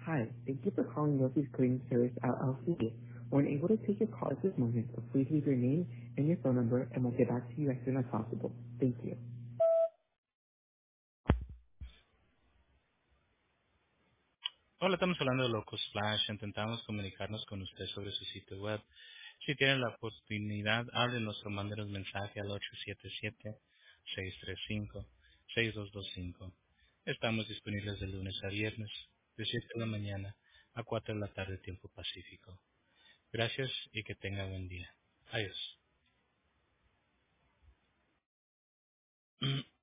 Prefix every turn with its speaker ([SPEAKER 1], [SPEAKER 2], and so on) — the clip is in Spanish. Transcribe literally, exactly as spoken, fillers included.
[SPEAKER 1] Hi, thank you for calling Yoshi's Cleaning Service L L C. We're unable to take your call at this moment, so please leave your name and your phone number, and we'll get back to you as soon as possible. Thank you.
[SPEAKER 2] Hola, estamos hablando de Locos Flash. Intentamos comunicarnos con usted sobre su sitio web. Si tiene la oportunidad, háblenos o mándenos mensaje al ocho siete siete, seis tres cinco, seis dos dos cinco. Estamos disponibles de lunes a viernes, de siete de la mañana a cuatro de la tarde, tiempo pacífico. Gracias y que tenga buen día. Adiós.